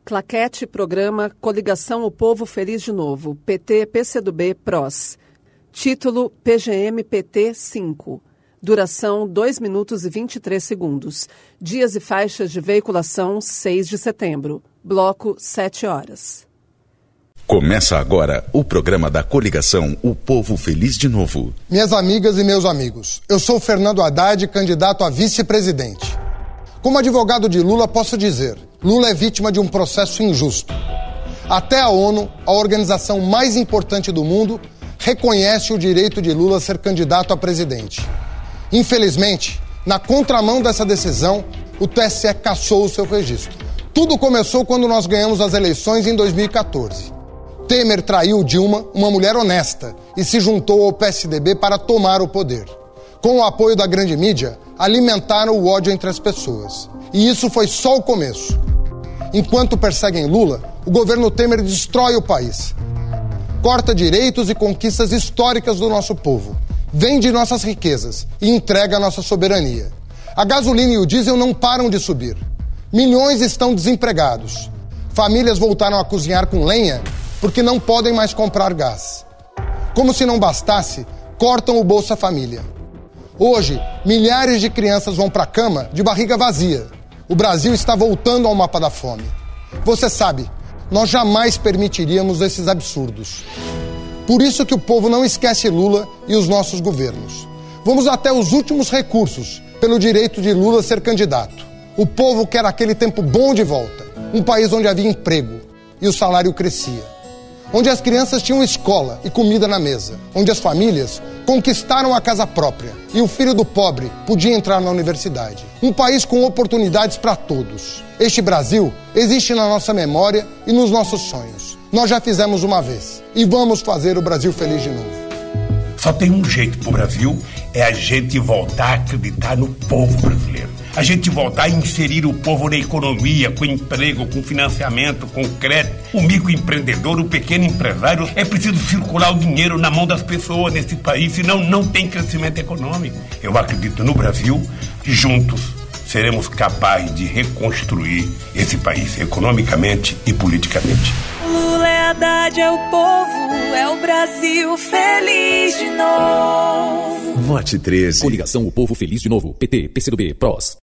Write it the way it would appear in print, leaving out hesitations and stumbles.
Claquete programa Coligação O Povo Feliz de Novo, PT, PCdoB, PROS. Título PGM-PT 5. Duração 2 minutos e 23 segundos. Dias e faixas de veiculação 6 de setembro. Bloco 7 horas. Começa agora o programa da coligação O Povo Feliz de Novo. Minhas amigas e meus amigos, eu sou Fernando Haddad, candidato a vice-presidente. Como advogado de Lula, posso dizer, Lula é vítima de um processo injusto. Até a ONU, a organização mais importante do mundo, reconhece o direito de Lula a ser candidato a presidente. Infelizmente, na contramão dessa decisão, o TSE cassou o seu registro. Tudo começou quando nós ganhamos as eleições em 2014. Temer traiu Dilma, uma mulher honesta, e se juntou ao PSDB para tomar o poder. Com o apoio da grande mídia, alimentaram o ódio entre as pessoas. E isso foi só o começo. Enquanto perseguem Lula, o governo Temer destrói o país. Corta direitos e conquistas históricas do nosso povo. Vende nossas riquezas e entrega a nossa soberania. A gasolina e o diesel não param de subir. Milhões estão desempregados. Famílias voltaram a cozinhar com lenha porque não podem mais comprar gás. Como se não bastasse, cortam o Bolsa Família. Hoje, milhares de crianças vão para a cama de barriga vazia. O Brasil está voltando ao mapa da fome. Você sabe, nós jamais permitiríamos esses absurdos. Por isso que o povo não esquece Lula e os nossos governos. Vamos até os últimos recursos pelo direito de Lula ser candidato. O povo quer aquele tempo bom de volta. Um país onde havia emprego e o salário crescia. Onde as crianças tinham escola e comida na mesa. Onde as famílias conquistaram a casa própria e o filho do pobre podia entrar na universidade. Um país com oportunidades para todos. Este Brasil existe na nossa memória e nos nossos sonhos. Nós já fizemos uma vez e vamos fazer o Brasil feliz de novo. Só tem um jeito pro Brasil, é a gente voltar a acreditar no povo brasileiro. A gente voltar a inserir o povo na economia, com emprego, com financiamento, com crédito. O microempreendedor, o pequeno empresário, é preciso circular o dinheiro na mão das pessoas nesse país, senão não tem crescimento econômico. Eu acredito no Brasil, juntos seremos capazes de reconstruir esse país economicamente e politicamente. Lula é Haddad, é o povo, é o Brasil feliz de novo. Vote 13. Coligação O Povo Feliz de Novo. PT, PCdoB, PROS.